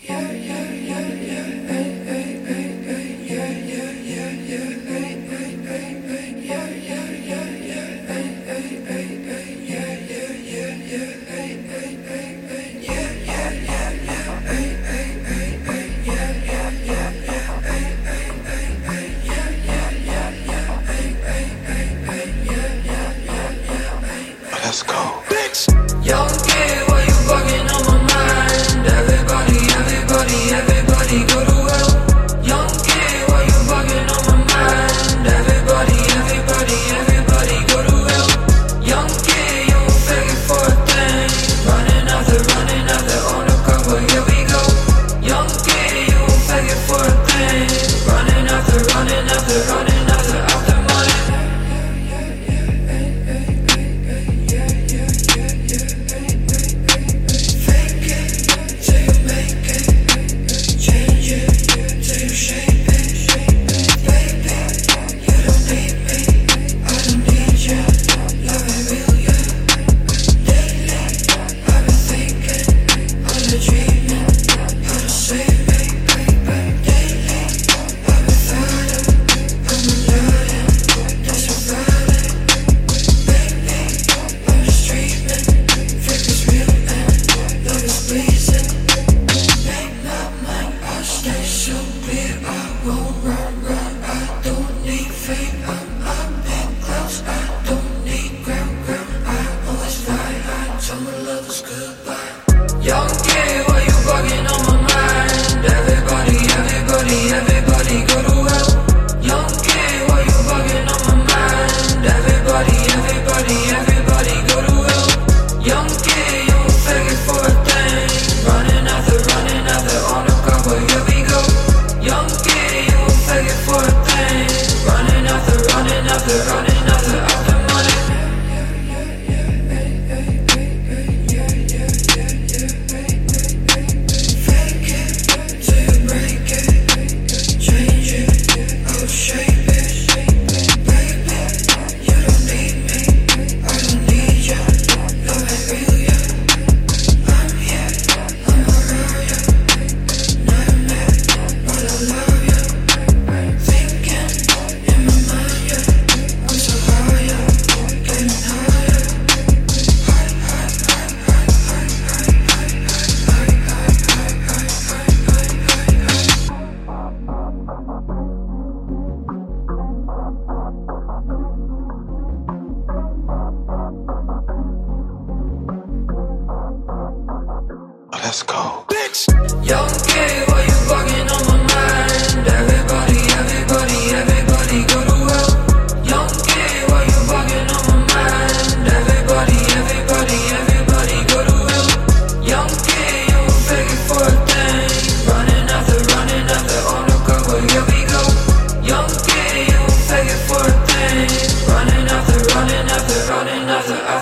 Let's go. Bitch! Young kid, why you bugging on my mind? Everybody go to hell. Young kid, why you bugging on my mind? Everybody go to hell. Young kid, you begging for a thing. Running after, on the cover, here we go. Young kid, you begging for a thing. Running after,